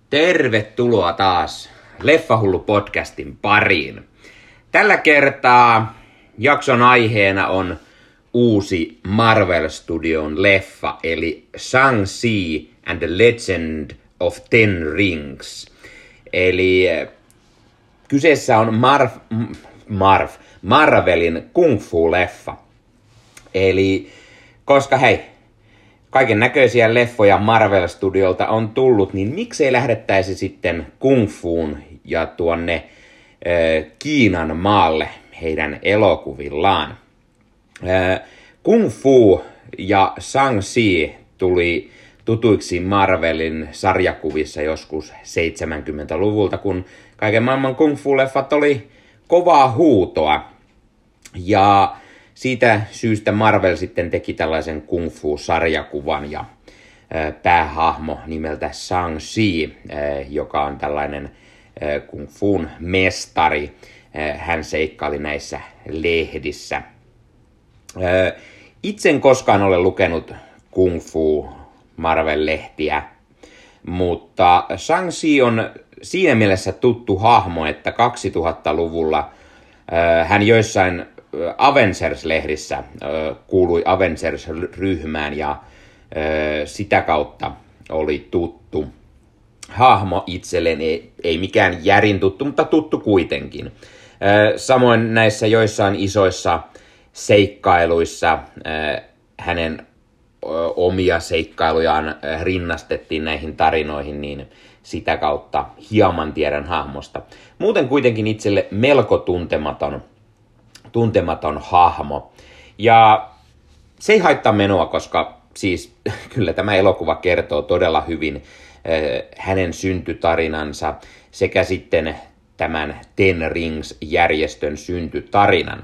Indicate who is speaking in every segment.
Speaker 1: Tervetuloa taas Leffahullu-podcastin pariin. Tällä kertaa jakson aiheena on uusi Marvel Studion leffa, eli Shang-Chi and the Legend of Ten Rings. Eli kyseessä on Marvelin kung fu-leffa. Eli koska kaiken näköisiä leffoja Marvel Studiolta on tullut, niin miksei lähdettäisi sitten kung fuun ja tuonne Kiinan maalle heidän elokuvillaan. Kung fu ja Shang-Chi tuli tutuiksi Marvelin sarjakuvissa joskus 70-luvulta, kun kaiken maailman kung fu-leffat oli kovaa huutoa. Ja siitä syystä Marvel sitten teki tällaisen kung fu-sarjakuvan ja päähahmo nimeltä Shang-Chi, joka on tällainen kung fun mestari. Hän seikkaili näissä lehdissä. Itse en koskaan ole lukenut kung fu Marvel-lehtiä, mutta Shang-Chi on siinä mielessä tuttu hahmo, että 2000-luvulla hän joissain Avengers-lehdissä kuului Avengers-ryhmään ja sitä kautta oli tuttu hahmo itselleen, ei mikään järin tuttu, mutta tuttu kuitenkin. Samoin näissä joissain isoissa seikkailuissa hänen omia seikkailujaan rinnastettiin näihin tarinoihin, niin sitä kautta hieman tiedän hahmosta. Muuten kuitenkin itselle melko tuntematon hahmo. Ja se ei haittaa menoa, koska siis kyllä tämä elokuva kertoo todella hyvin hänen syntytarinansa sekä sitten tämän Ten Rings-järjestön syntytarinan.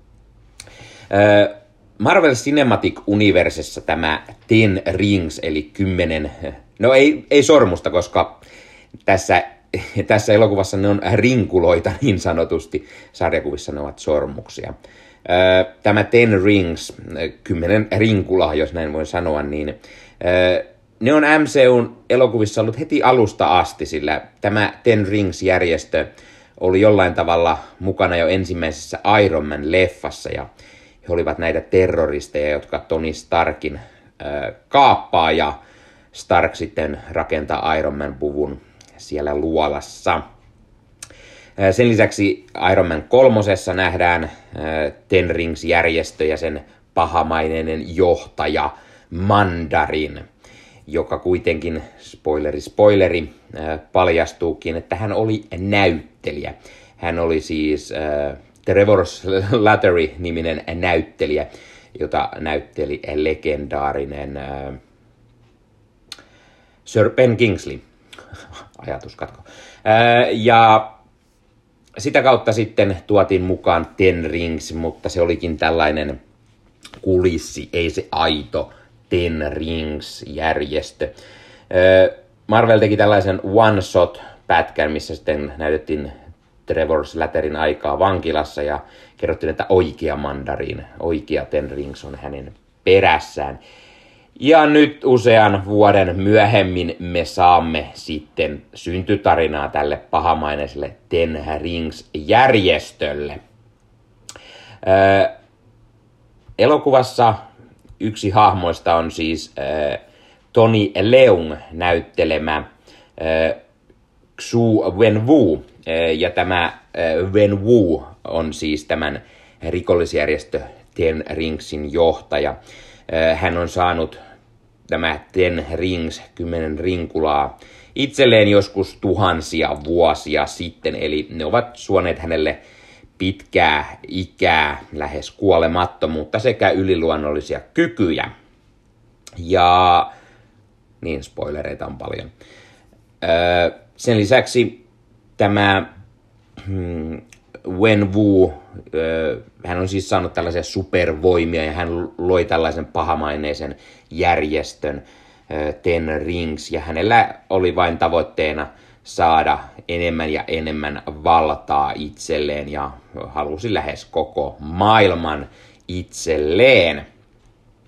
Speaker 1: Marvel Cinematic Universessa tämä Ten Rings, eli 10, no ei sormusta, koska tässä elokuvassa ne on rinkuloita niin sanotusti, sarjakuvissa ne ovat sormuksia. Tämä Ten Rings, 10 rinkulaa, jos näin voi sanoa, niin ne on MCUn elokuvissa ollut heti alusta asti, sillä tämä Ten Rings-järjestö oli jollain tavalla mukana jo ensimmäisessä Iron Man-leffassa, ja he olivat näitä terroristeja, jotka Tony Starkin kaappaa, ja Stark sitten rakentaa Iron Man-puvun siellä luolassa. Sen lisäksi Iron Man 3. nähdään Ten Rings-järjestö ja sen pahamaineinen johtaja Mandarin, joka kuitenkin, spoileri, paljastuukin, että hän oli näyttelijä. Hän oli siis Trevor Slattery-niminen näyttelijä, jota näytteli legendaarinen Sir Ben Kingsley. Ajatuskatko. Ja sitä kautta sitten tuotiin mukaan Ten Rings, mutta se olikin tällainen kulissi, ei se aito Ten Rings-järjestö. Marvel teki tällaisen one-shot-pätkän, missä sitten näytettiin Trevor Slatterin aikaa vankilassa ja kerrottiin, että oikea Mandarin, oikea Ten Rings on hänen perässään. Ja nyt usean vuoden myöhemmin me saamme sitten syntytarinaa tälle pahamaineiselle Ten Rings-järjestölle. Elokuvassa yksi hahmoista on siis Tony Leung näyttelemä Xu Wenwu, ja tämä Wenwu on siis tämän rikollisjärjestö Ten Ringsin johtaja. Hän on saanut tämä Ten Rings, 10 rinkulaa, itselleen joskus tuhansia vuosia sitten, eli ne ovat suoneet hänelle pitkää ikää, lähes kuolemattomuutta sekä yliluonnollisia kykyjä. Ja niin, spoilereita on paljon. Sen lisäksi tämä Wenwu, hän on siis saanut tällaisia supervoimia ja hän loi tällaisen pahamaineisen järjestön Ten Rings, ja hänellä oli vain tavoitteena saada enemmän ja enemmän valtaa itselleen ja halusi lähes koko maailman itselleen.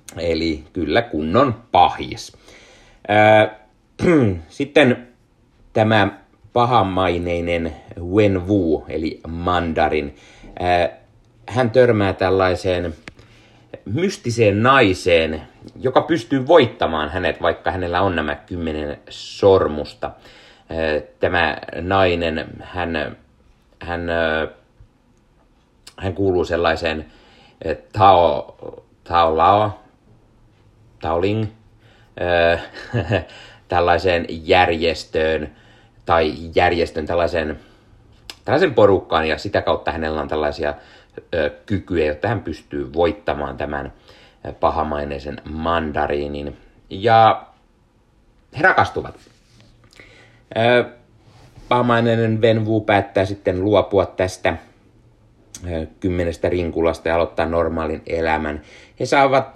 Speaker 1: Eli kyllä kunnon pahis. Sitten tämä pahamaineinen Wen Wu, eli Mandarin, hän törmää tällaiseen mystiseen naiseen, joka pystyy voittamaan hänet, vaikka hänellä on nämä 10 sormusta. Tämä nainen, hän kuuluu sellaiseen Taoling, tällaiseen järjestöön, tällaisen porukkaan, ja sitä kautta hänellä on tällaisia kykyjä, jotta hän pystyy voittamaan tämän pahamaineisen mandariinin. Ja he rakastuvat. Pahamaineinen Wen Wu päättää sitten luopua tästä 10 rinkulasta ja aloittaa normaalin elämän. He saavat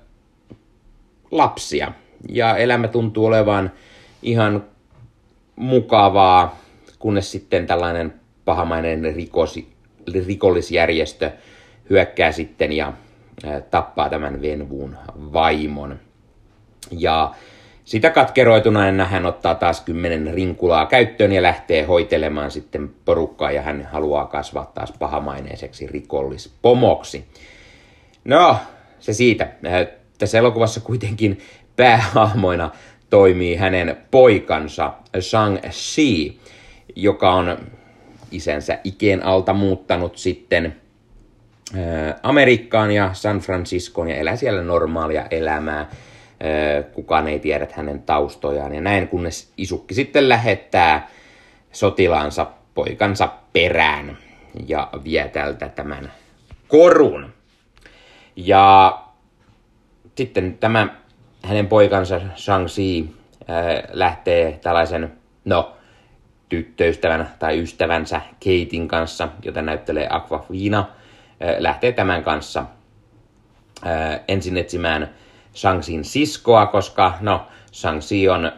Speaker 1: lapsia, ja elämä tuntuu olevan ihan mukavaa, kunnes sitten tällainen pahamainen rikollisjärjestö hyökkää sitten ja tappaa tämän Wen Wun vaimon. Ja sitä katkeroituneena hän ottaa taas 10 rinkulaa käyttöön ja lähtee hoitelemaan sitten porukkaa, ja hän haluaa kasvaa taas pahamaineiseksi rikollispomoksi. No, se siitä. Tässä elokuvassa kuitenkin päähahmoina toimii hänen poikansa Shang-Chi, joka on isänsä ikeen alta muuttanut sitten Amerikkaan ja San Franciscoon ja elää siellä normaalia elämää. Kukaan ei tiedä hänen taustojaan ja näin, kunnes isukki sitten lähettää sotilaansa poikansa perään ja vie tältä tämän korun. Ja sitten tämä hänen poikansa Shang-Chi lähtee tällaisen, tyttöystävän tai ystävänsä Katein kanssa, jota näyttelee Awkwafina, lähtee tämän kanssa ensin etsimään Shang-Chin siskoa, koska Shang-Chi on,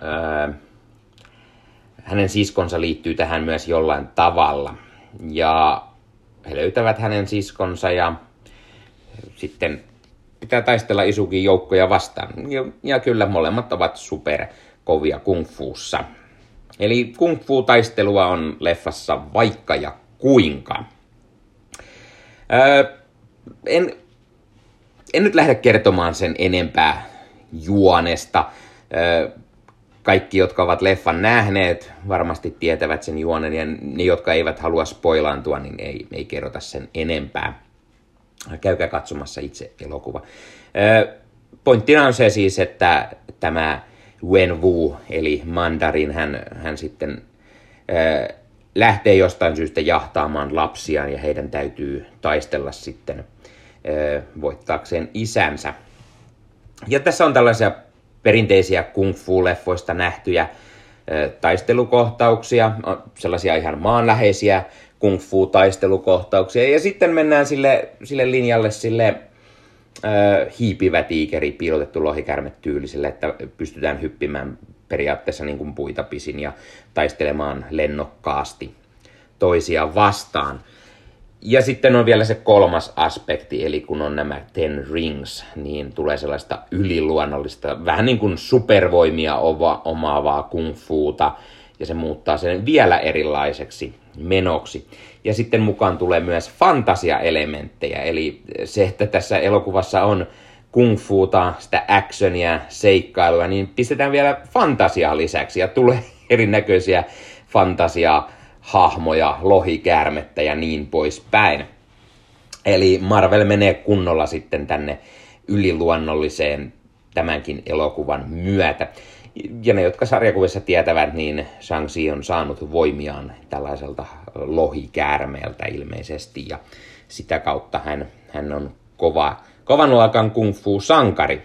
Speaker 1: hänen siskonsa liittyy tähän myös jollain tavalla. Ja he löytävät hänen siskonsa ja sitten pitää taistella Isukin joukkoja vastaan. Ja kyllä molemmat ovat superkovia kung-fuussa. Eli kung-fu-taistelua on leffassa vaikka ja kuinka. En nyt lähde kertomaan sen enempää juonesta. Kaikki, jotka ovat leffan nähneet, varmasti tietävät sen juonen, ja ne, jotka eivät halua spoilaantua, niin ei kerrota sen enempää. Käykää katsomassa itse elokuva. Pointtina on se siis, että tämä Wen Wu, eli Mandarin, hän sitten lähtee jostain syystä jahtaamaan lapsiaan, ja heidän täytyy taistella sitten voittaakseen isänsä. Ja tässä on tällaisia perinteisiä kung-fu-leffoista nähtyjä taistelukohtauksia, sellaisia ihan maanläheisiä kung-fu-taistelukohtauksia, ja sitten mennään sille linjalle hiipivä tiikeri, piilotettu lohikärme tyyliselle, että pystytään hyppimään periaatteessa niin kuin puita pisin ja taistelemaan lennokkaasti toisia vastaan. Ja sitten on vielä se kolmas aspekti, eli kun on nämä 10 rings, niin tulee sellaista yliluonnollista, vähän niin kuin supervoimia omaavaa kung-fuuta, ja se muuttaa sen vielä erilaiseksi menoksi. Ja sitten mukaan tulee myös fantasiaelementtejä, eli se, että tässä elokuvassa on kung-fuuta, sitä actionia, seikkailua, niin pistetään vielä fantasiaa lisäksi, ja tulee erinäköisiä fantasiahahmoja, lohikäärmettä ja niin poispäin. Eli Marvel menee kunnolla sitten tänne yliluonnolliseen tämänkin elokuvan myötä. Ja ne, jotka sarjakuvissa tietävät, niin Shang-Chi on saanut voimiaan tällaiselta lohikäärmeeltä ilmeisesti, ja sitä kautta hän on kovan luokan kung-fu-sankari.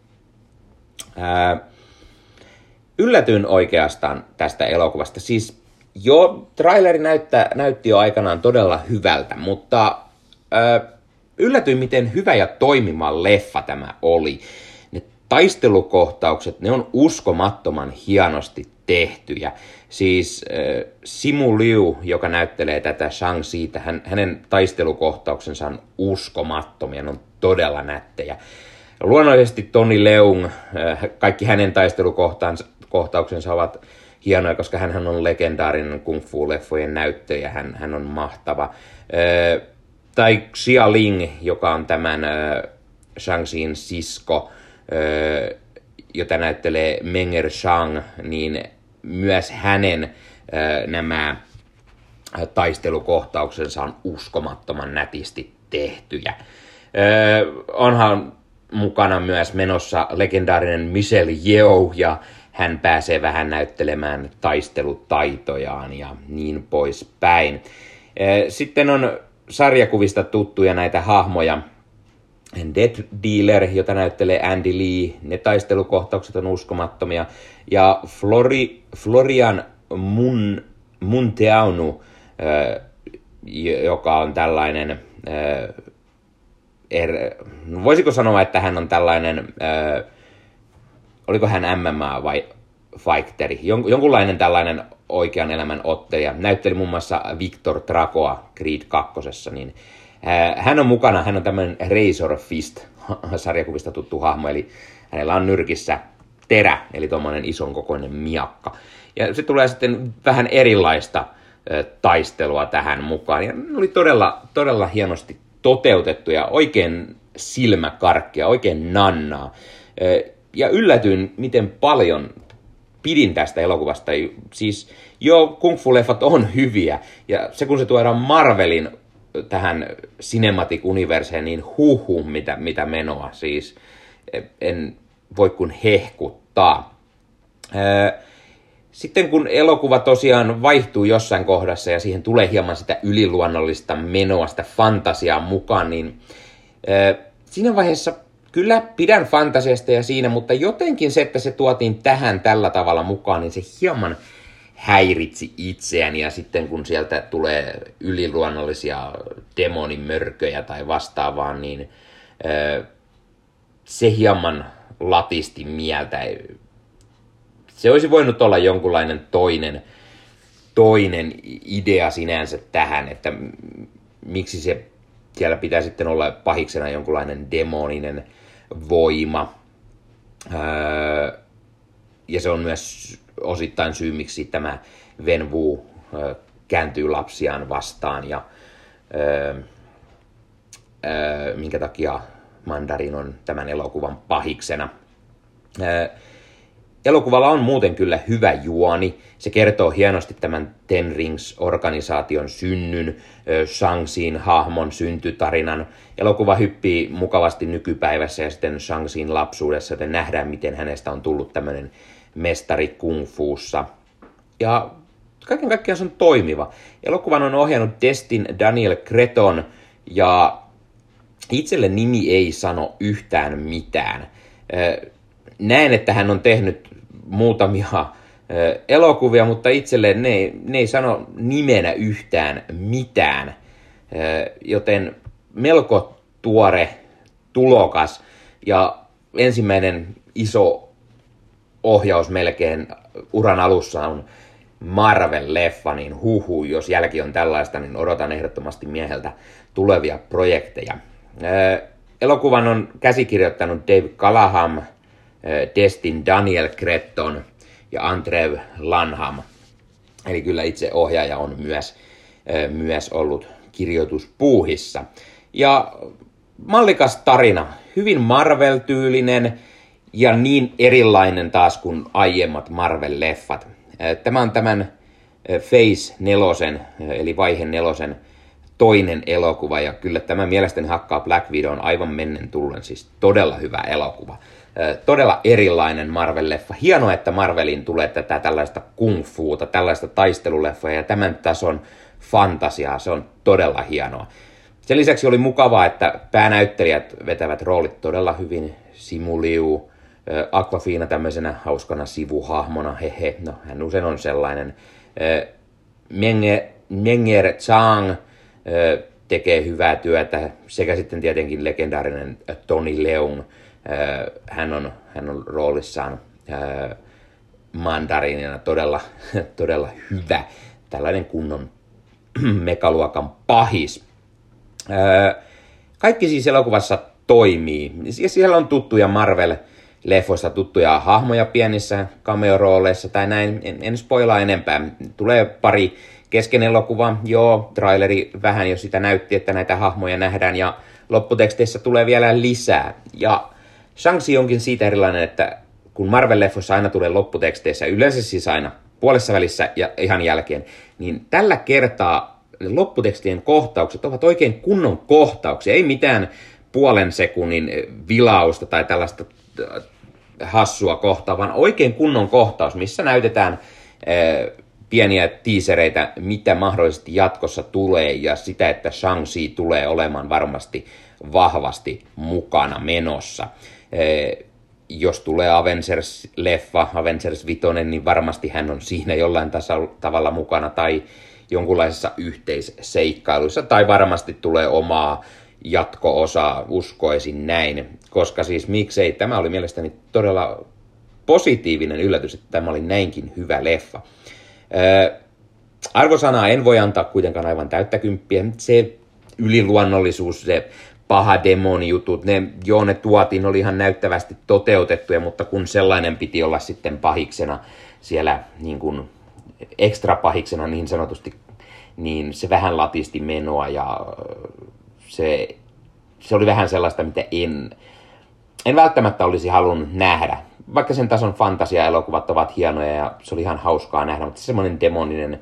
Speaker 1: Yllätyin oikeastaan tästä elokuvasta. Siis traileri näytti jo aikanaan todella hyvältä, mutta yllätyin, miten hyvä ja toimiva leffa tämä oli. Ne taistelukohtaukset, ne on uskomattoman hienosti tehtyjä. Siis Simu Liu, joka näyttelee tätä Shang-Chiitä, hänen taistelukohtauksensa on uskomattomia, ne on todella nättejä. Luonnollisesti Tony Leung, kaikki hänen taistelukohtauksensa ovat hienoja, koska hän on legendaarinen kung fu-leffojen näyttelijä, hän on mahtava. Tai Xia Ling, joka on tämän Shang-Chiin sisko, jota näyttelee Menger Shang, niin myös hänen nämä taistelukohtauksensa on uskomattoman nätisti tehtyjä. Onhan mukana myös menossa legendaarinen Michelle Yeoh, ja hän pääsee vähän näyttelemään taistelutaitojaan ja niin poispäin. Sitten on sarjakuvista tuttuja näitä hahmoja. Death Dealer, jota näyttelee Andy Lee, ne taistelukohtaukset on uskomattomia. Ja Florian Munteanu, joka on tällainen, voisiko sanoa, että hän on tällainen, oliko hän MMA vai fighteri, jonkunlainen tällainen oikean elämän ottelija. Näytteli muun muassa Victor Dragoa Creed 2. Niin hän on mukana, hän on tämmöinen Razor Fist-sarjakuvista tuttu hahmo, eli hänellä on nyrkissä terä, eli tuommoinen ison kokoinen miakka. Ja se tulee sitten vähän erilaista taistelua tähän mukaan. Ja ne oli todella hienosti toteutettu ja oikein silmäkarkkia, oikein nannaa. Ja yllätyin, miten paljon pidin tästä elokuvasta. Siis kung fu-leffat on hyviä, ja se kun se tuodaan Marvelin tähän Cinematic-universeen, niin mitä menoa. Siis en voi kuin hehkuttaa. Sitten kun elokuva tosiaan vaihtuu jossain kohdassa ja siihen tulee hieman sitä yliluonnollista menoa, sitä fantasiaa mukaan, niin siinä vaiheessa kyllä pidän fantasiasta ja siinä, mutta jotenkin se, että se tuotiin tähän tällä tavalla mukaan, niin se hieman häiritsi itseäni, ja sitten kun sieltä tulee yliluonnollisia demonimörköjä tai vastaavaa, niin se hieman latisti mieltä. Se olisi voinut olla jonkunlainen toinen idea sinänsä tähän, että miksi se siellä pitää sitten olla pahiksena jonkunlainen demoninen voima. Ja se on myös osittain syy, miksi tämä Wen Wu kääntyy lapsiaan vastaan ja minkä takia Mandarin on tämän elokuvan pahiksena. Elokuvalla on muuten kyllä hyvä juoni. Se kertoo hienosti tämän Ten Rings-organisaation synnyn, Shang-Chiin hahmon syntytarinan. Elokuva hyppii mukavasti nykypäivässä ja sitten Shang-Chiin lapsuudessa, joten nähdään, miten hänestä on tullut tämmöinen mestari kung fuussa. Ja kaiken kaikkiaan se on toimiva. Elokuvan on ohjannut Destin Daniel Cretton, ja itselle nimi ei sano yhtään mitään. Näen, että hän on tehnyt muutamia elokuvia, mutta itselleen ne ei sano nimenä yhtään mitään, joten melko tuore tulokas ja ensimmäinen iso ohjaus melkein uran alussa on Marvel-leffa, niin jos jälki on tällaista, niin odotan ehdottomasti mieheltä tulevia projekteja. Elokuvan on käsikirjoittanut Dave Callaham, Destin Daniel Cretton ja Andrew Lanham. Eli kyllä itse ohjaaja on myös ollut kirjoituspuuhissa. Ja mallikas tarina, hyvin Marvel-tyylinen ja niin erilainen taas kuin aiemmat Marvel-leffat. Tämä on tämän Phase 4, eli vaihe 4 toinen elokuva, ja kyllä tämä mielestäni hakkaa Black Widown aivan mennen tullen, siis todella hyvä elokuva. Todella erilainen Marvel-leffa. Hienoa, että Marveliin tulee tätä tällaista kung-fuuta, tällaista taisteluleffa ja tämän tason fantasiaa. Se on todella hienoa. Sen lisäksi oli mukavaa, että päänäyttelijät vetävät roolit todella hyvin. Simu Liu, Awkwafina tämmöisenä hauskana sivuhahmona, no hän usein on sellainen. Menger Chang tekee hyvää työtä, sekä sitten tietenkin legendaarinen Tony Leung. Hän on roolissaan Mandarinina todella hyvä, tällainen kunnon mekaluokan pahis. Kaikki siis elokuvassa toimii. Siellä on tuttuja Marvel- leffoista tuttuja hahmoja pienissä cameo-rooleissa tai näin. En spoilaa enempää. Tulee pari kesken elokuva. Joo, traileri vähän jo sitä näytti, että näitä hahmoja nähdään ja lopputeksteissä tulee vielä lisää. Ja Shang-Chi onkin siitä erilainen, että kun Marvel-leffoissa aina tulee lopputeksteissä, yleensä siis aina puolessa välissä ja ihan jälkeen, niin tällä kertaa lopputekstien kohtaukset ovat oikein kunnon kohtauksia. Ei mitään puolen sekunnin vilausta tai tällaista hassua kohtaa, vaan oikein kunnon kohtaus, missä näytetään pieniä tiisereitä, mitä mahdollisesti jatkossa tulee, ja sitä, että Shang-Chi tulee olemaan varmasti vahvasti mukana menossa. Jos tulee Avengers-leffa, Avengers 5, niin varmasti hän on siinä jollain tavalla mukana, tai jonkunlaisissa yhteisseikkailuissa, tai varmasti tulee omaa jatko-osaa, uskoisin näin, koska siis miksei, tämä oli mielestäni todella positiivinen yllätys, että tämä oli näinkin hyvä leffa. Arvosanaa en voi antaa kuitenkaan aivan täyttä kymppiä. Se yliluonnollisuus, se paha demonijutut, ne tuotiin, oli ihan näyttävästi toteutettuja, mutta kun sellainen piti olla sitten pahiksena siellä niin kuin ekstra pahiksena niin sanotusti, niin se vähän latisti menoa ja se oli vähän sellaista, mitä en välttämättä olisi halunnut nähdä. Vaikka sen tason fantasia-elokuvat ovat hienoja ja se oli ihan hauskaa nähdä, mutta semmoinen demoninen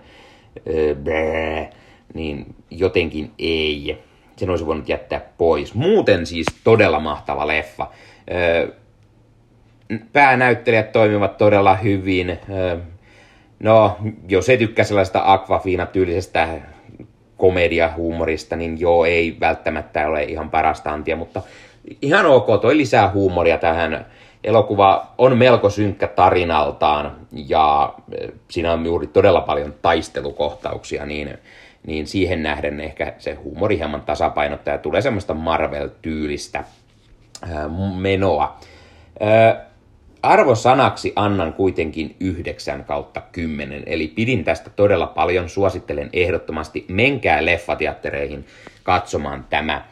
Speaker 1: niin jotenkin ei. Sen olisi voinut jättää pois. Muuten siis todella mahtava leffa. Päänäyttelijät toimivat todella hyvin. No, jos ei tykkää sellaista Aquafina-tyylisestä komediahuumorista, niin joo, ei välttämättä ole ihan parasta antia, mutta ihan ok, toi lisää huumoria tähän. Elokuva on melko synkkä tarinaltaan ja siinä on juuri todella paljon taistelukohtauksia, niin siihen nähden ehkä se huumori hieman tasapainottaa ja tulee semmoista Marvel-tyylistä menoa. Arvosanaksi annan kuitenkin 9/10, eli pidin tästä todella paljon, suosittelen ehdottomasti, menkää leffateattereihin katsomaan tämä.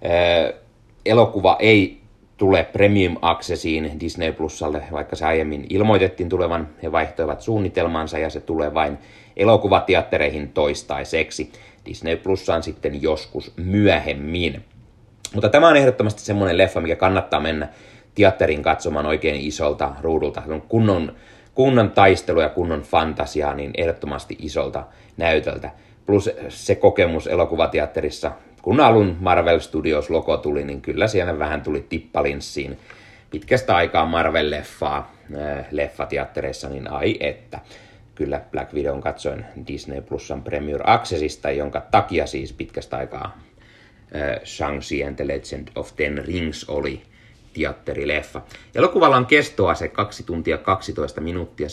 Speaker 1: Elokuva ei tule Premium Accessiin Disney Plusalle, vaikka se aiemmin ilmoitettiin tulevan, he vaihtoivat suunnitelmansa ja se tulee vain elokuvateattereihin toistaiseksi. Disney Plusaan sitten joskus myöhemmin. Mutta tämä on ehdottomasti semmoinen leffa, mikä kannattaa mennä teatteriin katsomaan oikein isolta ruudulta. Kunnon taistelu ja kunnon fantasiaa, niin ehdottomasti isolta näytöltä. Plus se kokemus elokuvateatterissa, kun alun Marvel Studios-logo tuli, niin kyllä siellä vähän tuli tippalinssiin pitkästä aikaa Marvel-leffaa leffateattereissa, niin ai että. Kyllä Black Widown katsoin Disney Plusan Premier Accessista, jonka takia siis pitkästä aikaa Shang-Chi and the Legend of Ten Rings oli teatterileffa. Elokuvalla on kestoa se 2 tuntia 12 minuuttia.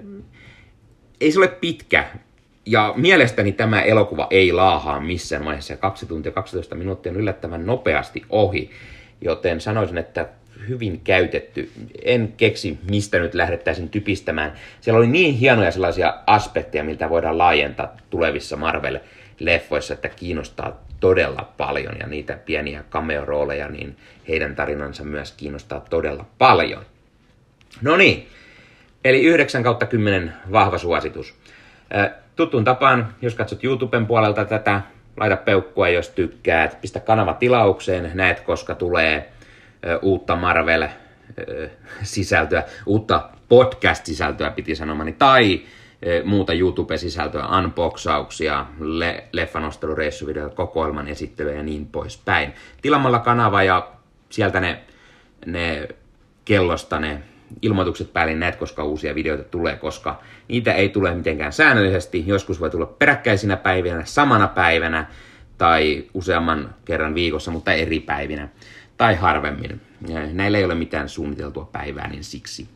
Speaker 1: Ei se ole pitkä. Ja mielestäni tämä elokuva ei laahaa missään vaiheessa. 2 tuntia 12 minuuttia on yllättävän nopeasti ohi. Joten sanoisin, että hyvin käytetty. En keksi, mistä nyt lähdettäisiin typistämään. Siellä oli niin hienoja sellaisia aspekteja, miltä voidaan laajentaa tulevissa Marvel-leffoissa, että kiinnostaa todella paljon. Ja niitä pieniä cameo-rooleja, niin heidän tarinansa myös kiinnostaa todella paljon. No niin, eli 9/10 vahva suositus. Tuttuun tapaan, jos katsot YouTuben puolelta tätä, laita peukkua, jos tykkäät. Pistä kanava tilaukseen, näet koska tulee uutta Marvel-sisältöä, uutta podcast-sisältöä piti sanomani, tai muuta YouTube-sisältöä, unboxauksia, leffanostelureissuvideoita, kokoelman esittelyä ja niin poispäin. Tilaamalla kanava ja sieltä ne kellosta ne ilmoitukset päälle, näet koska uusia videoita tulee, koska niitä ei tule mitenkään säännöllisesti. Joskus voi tulla peräkkäisinä päivinä, samana päivänä tai useamman kerran viikossa, mutta eri päivinä tai harvemmin. Näillä ei ole mitään suunniteltua päivää, niin siksi.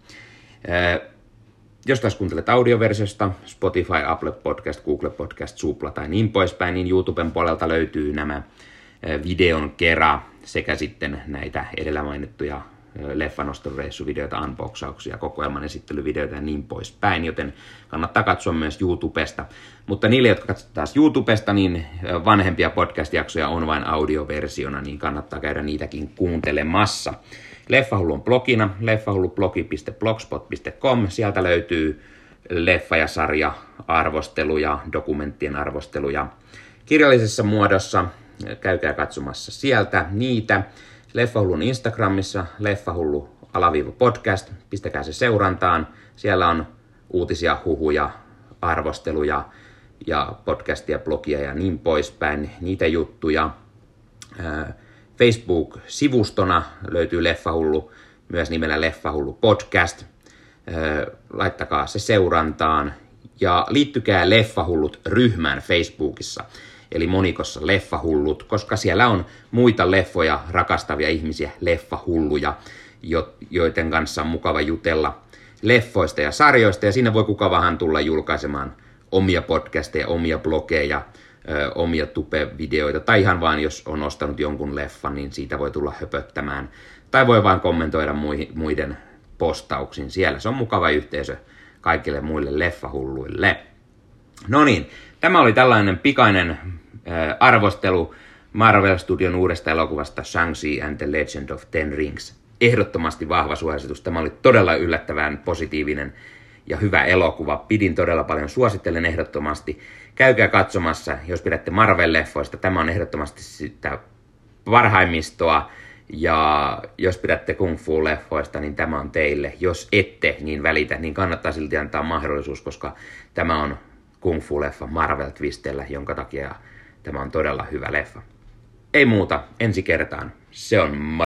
Speaker 1: Jos taas kuuntelet audioversiosta, Spotify, Apple Podcast, Google Podcast, Supla tai niin poispäin, niin YouTuben puolelta löytyy nämä videon kera sekä sitten näitä edellä mainittuja leffanostelureissuvideoita, unboxauksia, kokoelman esittelyvideoita ja niin poispäin, joten kannattaa katsoa myös YouTubesta. Mutta niille, jotka katsovat taas YouTubesta, niin vanhempia podcast-jaksoja on vain audioversiona, niin kannattaa käydä niitäkin kuuntelemassa. Leffahullu on blogina, leffahullublogi.blogspot.com. Sieltä löytyy leffa- ja sarja-arvosteluja, dokumenttien arvosteluja kirjallisessa muodossa. Käykää katsomassa sieltä niitä. Leffahullun Instagramissa, leffahullu_podcast. Pistäkää se seurantaan. Siellä on uutisia, huhuja, arvosteluja ja podcastia, blogia ja niin poispäin. Niitä juttuja. Facebook-sivustona löytyy Leffahullu, myös nimellä Leffahullu podcast. Laittakaa se seurantaan ja liittykää Leffahullut-ryhmään Facebookissa, eli monikossa Leffahullut, koska siellä on muita leffoja rakastavia ihmisiä, leffahulluja, joiden kanssa on mukava jutella leffoista ja sarjoista, ja sinne voi kuka vähän tulla julkaisemaan omia podcasteja, omia blogeja, omia tupe-videoita, tai ihan vaan jos on ostanut jonkun leffan, niin siitä voi tulla höpöttämään, tai voi vaan kommentoida muiden postauksiin siellä. Se on mukava yhteisö kaikille muille leffahulluille. No niin, tämä oli tällainen pikainen arvostelu Marvel Studion uudesta elokuvasta Shang-Chi and the Legend of Ten Rings. Ehdottomasti vahva suositus. Tämä oli todella yllättävän positiivinen ja hyvä elokuva. Pidin todella paljon, suosittelen ehdottomasti. Käykää katsomassa, jos pidätte Marvel-leffoista. Tämä on ehdottomasti sitä parhaimmistoa. Ja jos pidätte Kung Fu-leffoista, niin tämä on teille. Jos ette, niin välitä, niin kannattaa silti antaa mahdollisuus, koska tämä on Kung Fu-leffa Marvel-twisteillä, jonka takia tämä on todella hyvä leffa. Ei muuta, ensi kertaan. Se on